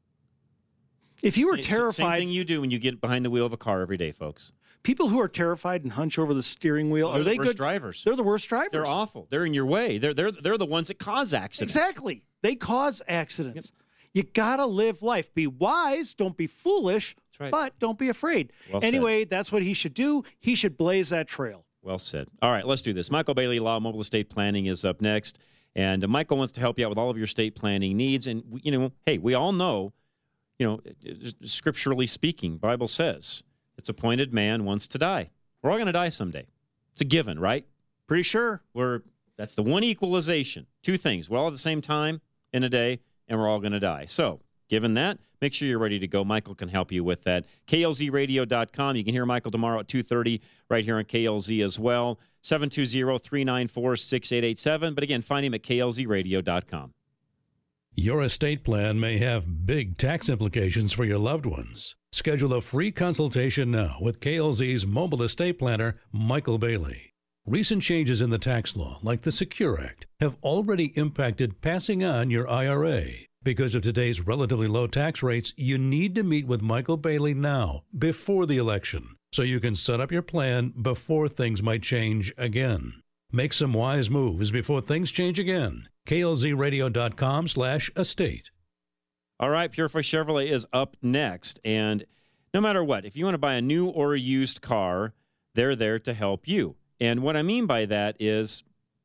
If you were Same- terrified, same thing you do when you get behind the wheel of a car every day, folks. people who are terrified and hunch over the steering wheel, They're are the they worst good drivers? They're the worst drivers. They're awful. They're in your way. They're they're they're the ones that cause accidents. Exactly. They cause accidents. You got to live life. Be wise, don't be foolish, right. but don't be afraid. Well said. Anyway, that's what he should do. He should blaze that trail. Well said. All right, let's do this. Michael Bailey, Law Mobile Estate Planning, is up next. And uh, Michael wants to help you out with all of your estate planning needs. And, we- you know, hey, we all know, you know, scripturally speaking, Bible says it's appointed man wants to die. We're all going to die someday. It's a given, right? Pretty sure. We're That's the one equalization. Two things. We're all at the same time in a day, and we're all going to die. So, given that, make sure you're ready to go. Michael can help you with that. K L Z radio dot com. You can hear Michael tomorrow at two thirty right here on K L Z as well. seven two zero, three nine four, six eight eight seven. But again, find him at K L Z radio dot com. Your estate plan may have big tax implications for your loved ones. Schedule a free consultation now with K L Z's mobile estate planner, Michael Bailey. Recent changes in the tax law, like the Secure Act, have already impacted passing on your I R A. Because of today's relatively low tax rates, you need to meet with Michael Bailey now, before the election, so you can set up your plan before things might change again. Make some wise moves before things change again. K L Z radio dot com slash estate. All right, Purify Chevrolet is up next. And no matter what, if you want to buy a new or a used car, they're there to help you. And what I mean by that is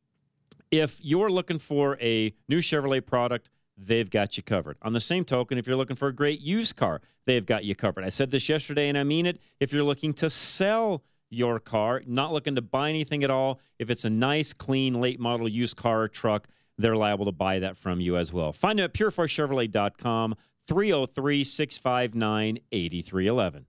if you're looking for a new Chevrolet product, they've got you covered. On the same token, if you're looking for a great used car, they've got you covered. I said this yesterday, and I mean it. If you're looking to sell your car, not looking to buy anything at all, if it's a nice, clean, late-model used car or truck, they're liable to buy that from you as well. Find them at purifoy chevrolet dot com, three oh three, six five nine, eight three one one.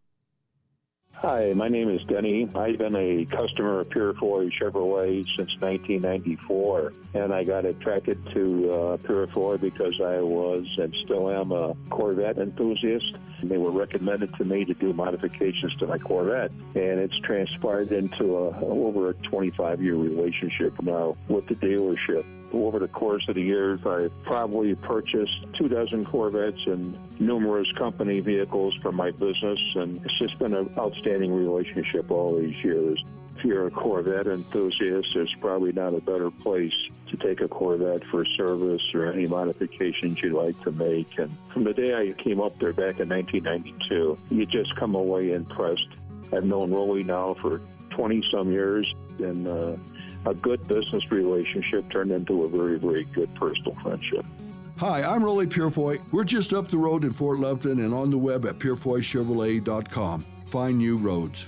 Hi, my name is Denny. I've been a customer of Purifoy Chevrolet since nineteen ninety-four, and I got attracted to uh, Purifoy because I was and still am a Corvette enthusiast. They were recommended to me to do modifications to my Corvette, and it's transpired into a, over a twenty-five year relationship now with the dealership. Over the course of the years, I probably purchased two dozen Corvettes and numerous company vehicles for my business, and it's just been an outstanding relationship all these years. If you're a Corvette enthusiast, there's probably not a better place to take a Corvette for service or any modifications you'd like to make. And from the day I came up there back in nineteen ninety-two, you just come away impressed. I've known Rolly now for twenty-some years, and uh, a good business relationship turned into a very, very good personal friendship. Hi, I'm Rolly Purifoy. We're just up the road in Fort Lupton and on the web at purifoy chevrolet dot com. Find new roads.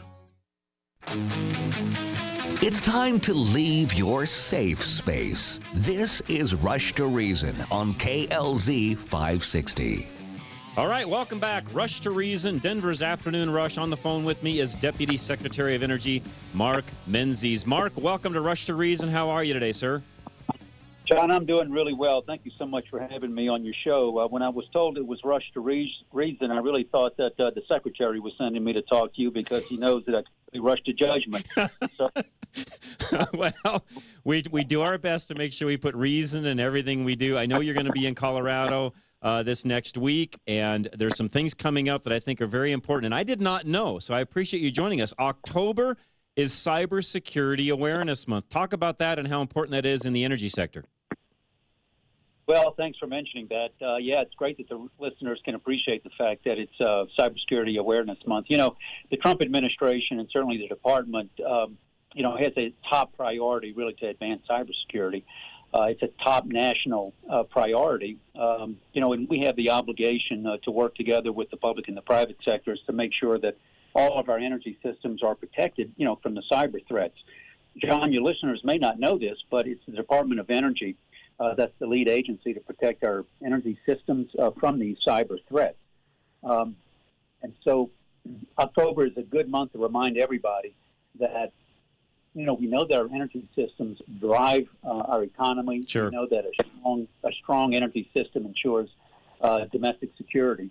It's time to leave your safe space. This is Rush to Reason on K L Z five sixty. All right, welcome back. Rush to Reason, Denver's Afternoon Rush. On the phone with me is Deputy Secretary of Energy, Mark Menzies. Mark, welcome to Rush to Reason. How are you today, sir? John, I'm doing really well. Thank you so much for having me on your show. Uh, when I was told it was Rush to Re- Reason, I really thought that uh, the Secretary was sending me to talk to you because he knows that I can rush to judgment. So, Well, we we do our best to make sure we put reason in everything we do. I know you're going to be in Colorado uh, this next week, and there's some things coming up that I think are very important. And I did not know, so I appreciate you joining us. October is Cybersecurity Awareness Month. Talk about that and how important that is in the energy sector. well, thanks for mentioning that. Uh, yeah, it's great that the listeners can appreciate the fact that it's uh, Cybersecurity Awareness Month. You know, the Trump administration and certainly the department, um, you know, has a top priority really to advance cybersecurity. Uh, it's a top national uh, priority, um, you know, and we have the obligation uh, to work together with the public and the private sectors to make sure that all of our energy systems are protected, you know, from the cyber threats. John, your listeners may not know this, but it's the Department of Energy uh, that's the lead agency to protect our energy systems uh, from these cyber threats. Um, and so October is a good month to remind everybody that, you know, we know that our energy systems drive uh, our economy. Sure. We know that a strong, a strong energy system ensures uh, domestic security.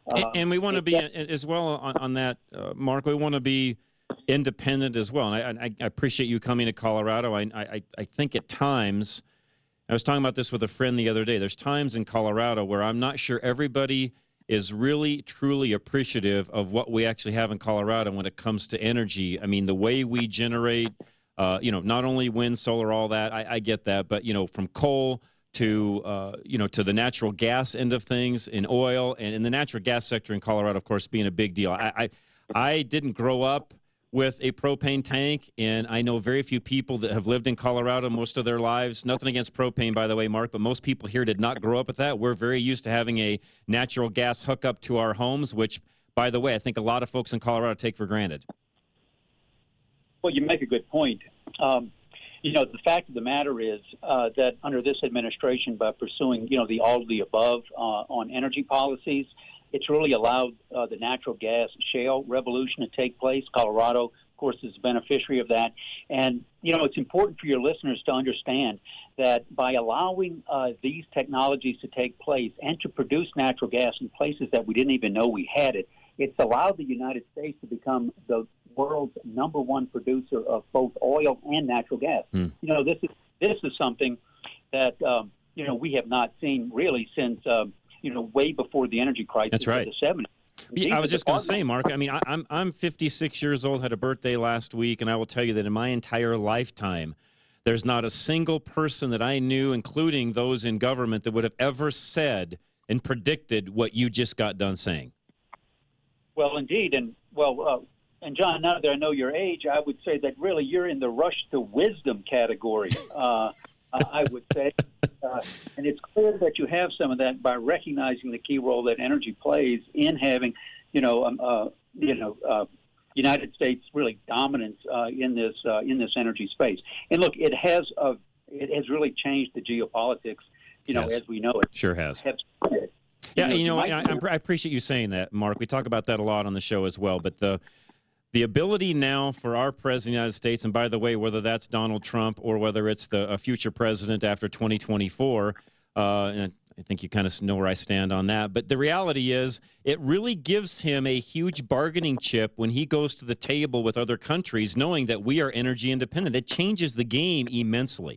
And, Um, and we want to it- be, as well on, on that, uh, Mark, we want to be independent as well. And I, I, I appreciate you coming to Colorado. I, I, I think at times, I was talking about this with a friend the other day, there's times in Colorado where I'm not sure everybody is really, truly appreciative of what we actually have in Colorado when it comes to energy. I mean, the way we generate, uh, you know, not only wind, solar, all that, I, I get that, but, you know, from coal to, uh, you know, to the natural gas end of things, in oil, and in the natural gas sector in Colorado, of course, being a big deal. I, I, I didn't grow up with a propane tank, and I know very few people that have lived in Colorado most of their lives. Nothing against propane, by the way, Mark, but most people here did not grow up with that. We're very used to having a natural gas hookup to our homes, which, by the way, I think a lot of folks in Colorado take for granted. Well, you make a good point. Um, you know, the fact of the matter is uh, that under this administration, by pursuing, you know, the all of the above uh, on energy policies, it's really allowed uh, the natural gas shale revolution to take place. Colorado, of course, is a beneficiary of that. And, you know, it's important for your listeners to understand that by allowing uh, these technologies to take place and to produce natural gas in places that we didn't even know we had it, it's allowed the United States to become the world's number one producer of both oil and natural gas. Mm. You know, this is this is something that, um, you know, we have not seen really since um, you know, way before the energy crisis That's right. of the seventies. Yeah, I was just going to say, Mark, I mean, I, I'm I'm fifty-six years old, had a birthday last week, and I will tell you that in my entire lifetime, there's not a single person that I knew, including those in government, that would have ever said and predicted what you just got done saying. Well, indeed. And, well, uh, and John, now that I know your age, I would say that really you're in the rush to wisdom category, uh, I would say. Uh, and it's clear that you have some of that by recognizing the key role that energy plays in having, you know, um, uh, you know, uh, United States really dominance uh, in this uh, in this energy space. And look, it has uh, it has really changed the geopolitics, you know, Yes. as we know it. Sure has. Have- Yeah, know, you know, might- I, I'm- I appreciate you saying that, Mark. We talk about that a lot on the show as well. But the the ability now for our president of the United States, and by the way, whether that's Donald Trump or whether it's the a future president after twenty twenty-four, uh, and I think you kind of know where I stand on that. But the reality is it really gives him a huge bargaining chip when he goes to the table with other countries, knowing that we are energy independent. It changes the game immensely.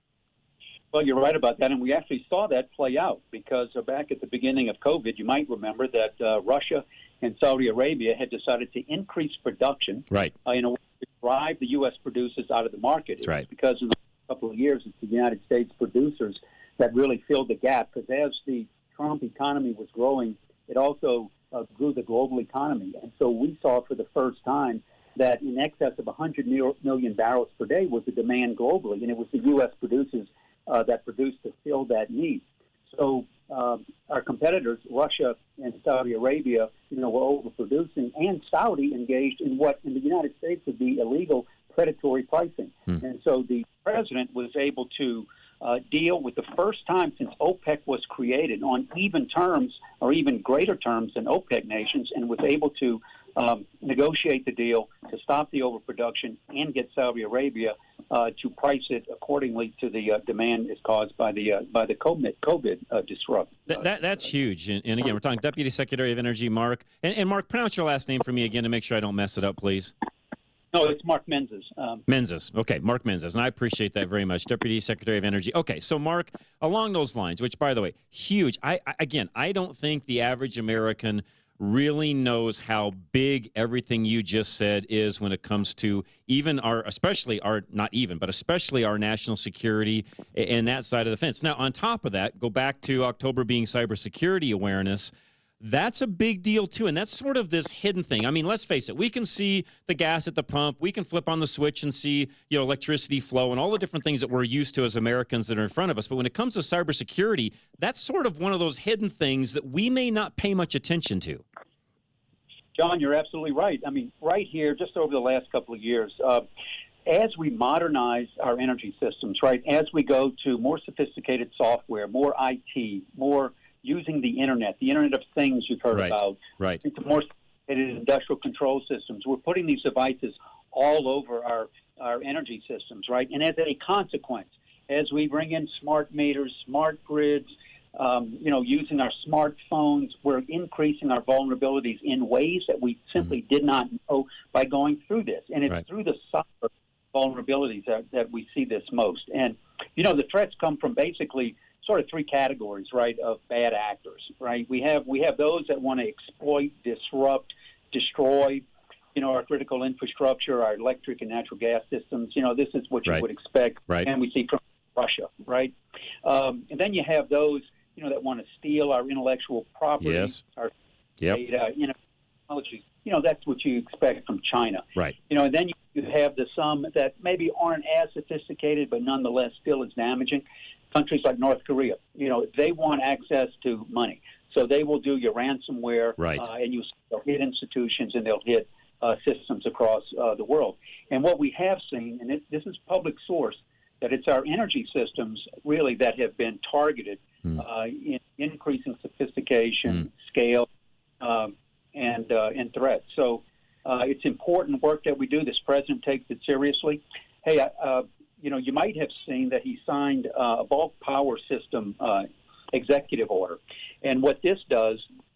Well, you're right about that, and we actually saw that play out because uh, back at the beginning of COVID, you might remember that uh, Russia and Saudi Arabia had decided to increase production Right. uh, in a way to drive the U S producers out of the market. That's right. Because in the last couple of years, it's the United States producers that really filled the gap because as the Trump economy was growing, it also uh, grew the global economy. And so we saw for the first time that in excess of one hundred million barrels per day was the demand globally, and it was the U S producers uh, that produced to fill that need. So um, our competitors, Russia and Saudi Arabia, you know, were overproducing, and Saudi engaged in what in the United States would be illegal predatory pricing. Hmm. And so the president was able to uh, deal with the first time since OPEC was created on even terms or even greater terms than OPEC nations, and was able to um, negotiate the deal to stop the overproduction and get Saudi Arabia uh, to price it accordingly to the uh, demand is caused by the uh, by the COVID, COVID uh, disrupt. That, that That's huge. And, and again, we're talking Deputy Secretary of Energy, Mark. And, and Mark, pronounce your last name for me again to make sure I don't mess it up, please. No, it's Mark Menzies. Um, Menzies. Okay, Mark Menzies. And I appreciate that very much. Deputy Secretary of Energy. Okay, so Mark, along those lines, which, by the way, huge. I, I Again, I don't think the average American really knows how big everything you just said is when it comes to even our, especially our, not even, but especially our national security and that side of the fence. Now, on top of that, go back to October being cybersecurity awareness. That's a big deal, too, and that's sort of this hidden thing. I mean, let's face it. We can see the gas at the pump. We can flip on the switch and see, you know, electricity flow and all the different things that we're used to as Americans that are in front of us. But when it comes to cybersecurity, that's sort of one of those hidden things that we may not pay much attention to. John, you're absolutely right. I mean, right here, just over the last couple of years, uh, as we modernize our energy systems, right, as we go to more sophisticated software, more I T, more using the Internet, the Internet of Things you've heard Right. about, Right. into more sophisticated industrial control systems. We're putting these devices all over our, our energy systems, right? And as a consequence, as we bring in smart meters, smart grids, um, you know, using our smartphones. We're increasing our vulnerabilities in ways that we simply mm-hmm. did not know by going through this. And it's right. through the cyber vulnerabilities that, that we see this most. And, you know, the threats come from basically sort of three categories, right, of bad actors, right? We have we have those that want to exploit, disrupt, destroy, you know, our critical infrastructure, our electric and natural gas systems. You know, this is what you right. would expect, right. and we see from Russia, right? Um, and then you have those, you know, that want to steal our intellectual property, yes. our yep. data, you know, technology. You know, that's what you expect from China. Right. You know, and then you, you have the some that maybe aren't as sophisticated, but nonetheless still as damaging. Countries like North Korea, you know, they want access to money. So they will do your ransomware, right. uh, and you, they'll hit institutions and they'll hit uh, systems across uh, the world. And what we have seen, and it, this is public source, that it's our energy systems really that have been targeted mm. uh, in increasing sophistication, mm. scale, um, and uh, and threats. So uh, it's important work that we do. This president takes it seriously. Hey, uh, you know, you might have seen that he signed uh, a bulk power system uh, executive order. And what this does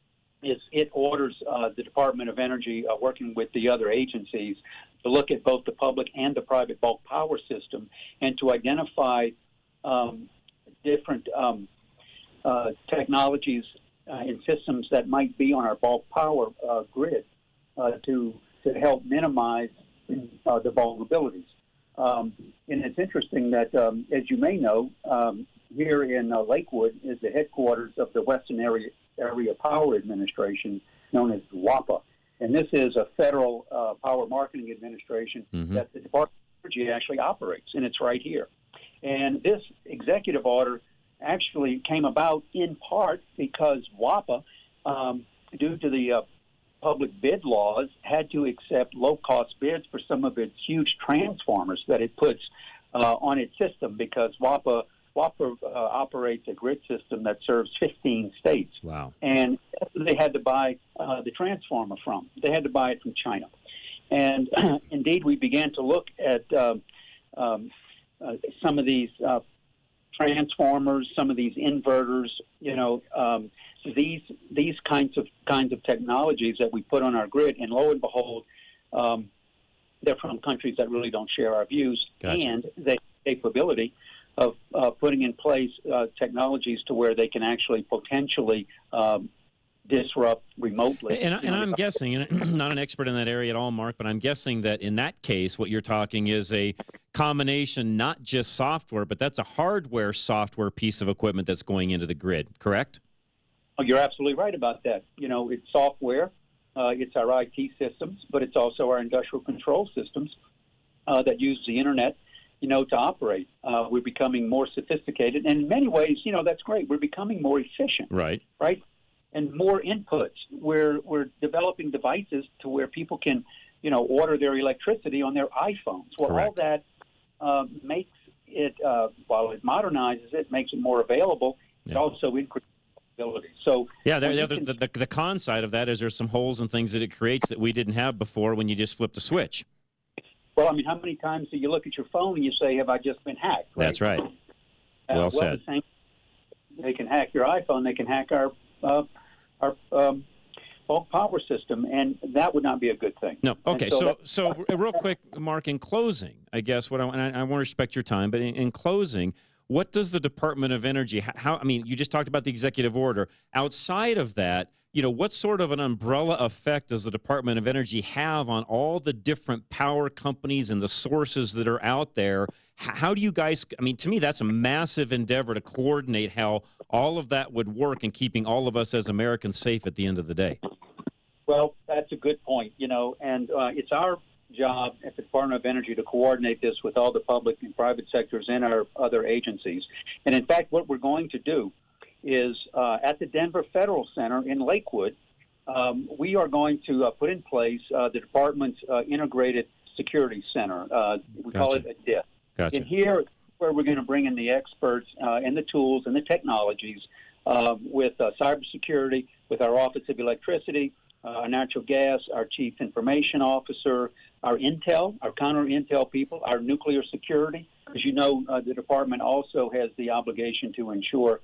is it orders uh, the Department of Energy, uh, working with the other agencies, to look at both the public and the private bulk power system and to identify um, different um, uh, technologies uh, and systems that might be on our bulk power uh, grid uh, to, to help minimize uh, the vulnerabilities. Um, and it's interesting that, um, as you may know, um, here in uh, Lakewood is the headquarters of the Western Area, Area Power Administration, known as WAPA. And this is a federal uh, power marketing administration mm-hmm. that the Department of Energy actually operates, and it's right here. And this executive order actually came about in part because WAPA, um, due to the uh, public bid laws, had to accept low-cost bids for some of its huge transformers that it puts uh, on its system, because WAPA WAPA uh, operates a grid system that serves fifteen states. Wow. And they had to buy uh, the transformer from. They had to buy it from China. And indeed, we began to look at uh, um, uh, some of these uh, transformers, some of these inverters, you know, um, these these kinds of kinds of technologies that we put on our grid. And lo and behold, um, they're from countries that really don't share our views, gotcha. And they have the capability of uh, putting in place uh, technologies to where they can actually potentially um, disrupt remotely. And, and I'm guessing, and I'm not an expert in that area at all, Mark, but I'm guessing that in that case, what you're talking is a combination, not just software, but that's a hardware software piece of equipment that's going into the grid, correct? Oh, you're absolutely right about that. You know, it's software, uh, it's our I T systems, but it's also our industrial control systems uh, that use the internet, you know, to operate. Uh, we're becoming more sophisticated, and in many ways, you know, that's great. We're becoming more efficient, right? Right, and more inputs. We're we're developing devices to where people can, you know, order their electricity on their iPhones. Well, Correct. all that uh, makes it, uh, while it modernizes it, makes it more available. Yeah. It also increases ability. So yeah, there, there, can, the, the the con side of that is there's some holes and things that it creates that we didn't have before when you just flipped a switch. Well, I mean, how many times do you look at your phone and you say, have I just been hacked? Right? That's right. Uh, well, well said. The same, they can hack your iPhone. They can hack our uh, our um, bulk power system, and that would not be a good thing. No. Okay. And So, so, so real quick, Mark, in closing, I guess what I, and I, I want to respect your time, but in, in closing, what does the Department of Energy, how, I mean, you just talked about the executive order. Outside of that, you know, what sort of an umbrella effect does the Department of Energy have on all the different power companies and the sources that are out there? How do you guys, I mean, to me, that's a massive endeavor to coordinate how all of that would work and keeping all of us as Americans safe at the end of the day. Well, that's a good point, you know, and uh, it's our job at the Department of Energy to coordinate this with all the public and private sectors and our other agencies. And in fact, what we're going to do is uh, at the Denver Federal Center in Lakewood, um, we are going to uh, put in place uh, the department's uh, Integrated Security Center. Uh, we gotcha. call it a D I S. Gotcha. And here where we're going to bring in the experts uh, and the tools and the technologies uh, with uh, cybersecurity, with our Office of Electricity, uh, our natural gas, our Chief Information Officer, our intel, our counter-intel people, our nuclear security. As you know, uh, the department also has the obligation to ensure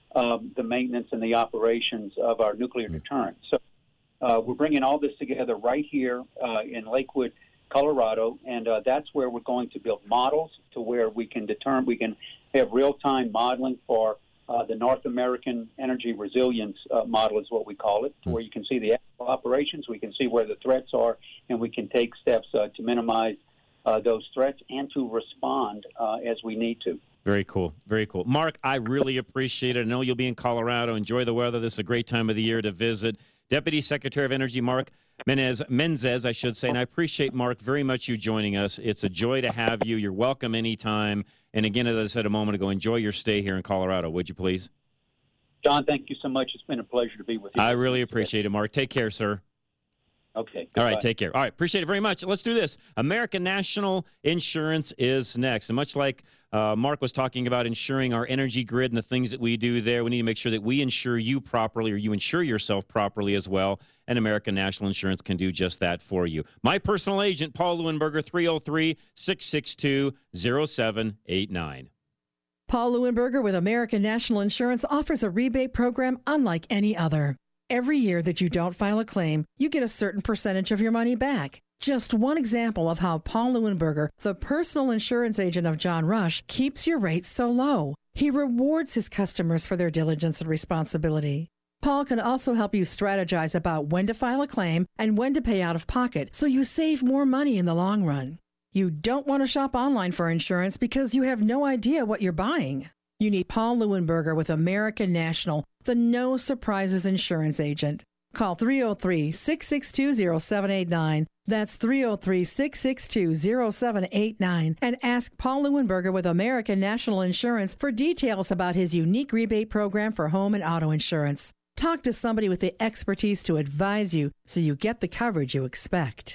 um, the maintenance and the operations of our nuclear deterrent. So uh, we're bringing all this together right here uh, in Lakewood, Colorado, and uh, that's where we're going to build models to where we can determine, we can have real-time modeling for uh, the North American Energy Resilience uh, model is what we call it, where you can see the actual operations, we can see where the threats are, and we can take steps uh, to minimize uh, those threats and to respond uh, as we need to. Very cool. Very cool. Mark, I really appreciate it. I know you'll be in Colorado. Enjoy the weather. This is a great time of the year to visit. Deputy Secretary of Energy, Mark Menez, Menzes, I should say, and I appreciate, Mark, very much you joining us. It's a joy to have you. You're welcome anytime. And again, as I said a moment ago, enjoy your stay here in Colorado, would you please? John, thank you so much. It's been a pleasure to be with you. I really appreciate it, Mark. Take care, sir. Okay. All right, take care. All right, appreciate it very much. Let's do this. American National Insurance is next. And much like uh, Mark was talking about insuring our energy grid and the things that we do there, we need to make sure that we insure you properly or you insure yourself properly as well. And American National Insurance can do just that for you. My personal agent, Paul Leuenberger, three oh three, six six two, oh seven eight nine. Paul Leuenberger with American National Insurance offers a rebate program unlike any other. Every year that you don't file a claim, you get a certain percentage of your money back. Just one example of how Paul Leuenberger, the personal insurance agent of John Rush, keeps your rates so low. He rewards his customers for their diligence and responsibility. Paul can also help you strategize about when to file a claim and when to pay out of pocket so you save more money in the long run. You don't want to shop online for insurance because you have no idea what you're buying. You need Paul Leuenberger with American National, the no surprises insurance agent. Call three oh three, six six two, oh seven eight nine. That's three oh three, six six two, oh seven eight nine. And ask Paul Leuenberger with American National Insurance for details about his unique rebate program for home and auto insurance. Talk to somebody with the expertise to advise you so you get the coverage you expect.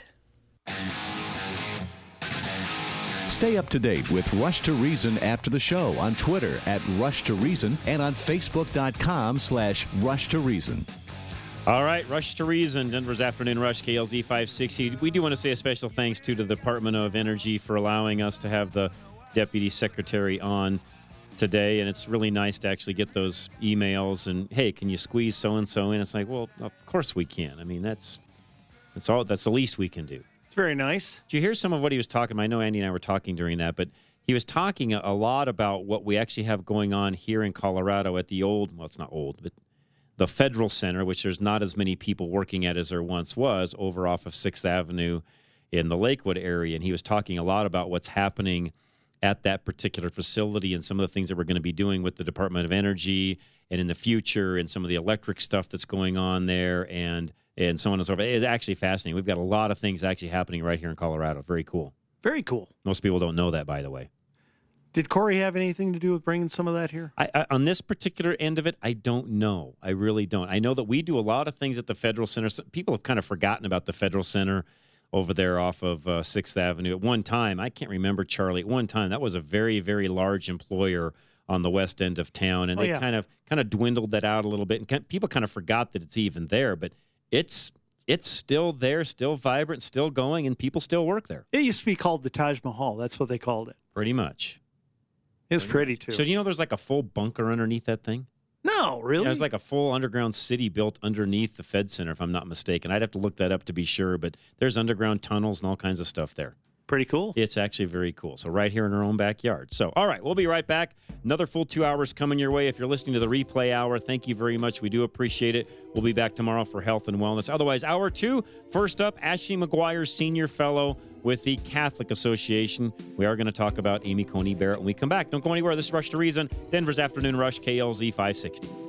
Stay up to date with Rush to Reason after the show on Twitter at Rush to Reason and on Facebook.com slash Rush to Reason. All right, Rush to Reason, Denver's Afternoon Rush, K L Z five sixty. We do want to say a special thanks to the Department of Energy for allowing us to have the Deputy Secretary on today, and it's really nice to actually get those emails and, hey, can you squeeze so-and-so in? It's like, well, of course we can. I mean, that's that's all. That's the least we can do. Very nice. Did you hear some of what he was talking about? I know Andy and I were talking during that, but he was talking a, a lot about what we actually have going on here in Colorado at the old, well, it's not old, but the Federal Center, which there's not as many people working at as there once was, over off of sixth Avenue in the Lakewood area. And he was talking a lot about what's happening at that particular facility and some of the things that we're going to be doing with the Department of Energy and in the future and some of the electric stuff that's going on there and and so on and so forth. It's actually fascinating. We've got a lot of things actually happening right here in Colorado. Very cool. Very cool. Most people don't know that, by the way. Did Corey have anything to do with bringing some of that here? I, I, on this particular end of it, I don't know. I really don't. I know that we do a lot of things at the Federal Center. People have kind of forgotten about the Federal Center over there off of uh, sixth Avenue. At one time, I can't remember, Charlie, at one time, that was a very, very large employer on the west end of town, and oh, they yeah. kind of kind of dwindled that out a little bit, and kind, people kind of forgot that it's even there, but it's it's still there, still vibrant, still going, and people still work there. It used to be called the Taj Mahal. That's what they called it. Pretty much. It was pretty, too. So you know there's like a full bunker underneath that thing? No, really? Yeah, there's like a full underground city built underneath the Fed Center, if I'm not mistaken. I'd have to look that up to be sure, but there's underground tunnels and all kinds of stuff there. Pretty cool. It's actually very cool. So right here in our own backyard. So, all right, we'll be right back. Another full two hours coming your way. If you're listening to the replay hour, thank you very much. We do appreciate it. We'll be back tomorrow for health and wellness. Otherwise, hour two, first up, Ashley McGuire, Senior Fellow with the Catholic Association. We are going to talk about Amy Coney Barrett when we come back. Don't go anywhere. This is Rush to Reason, Denver's Afternoon Rush, K L Z five sixty.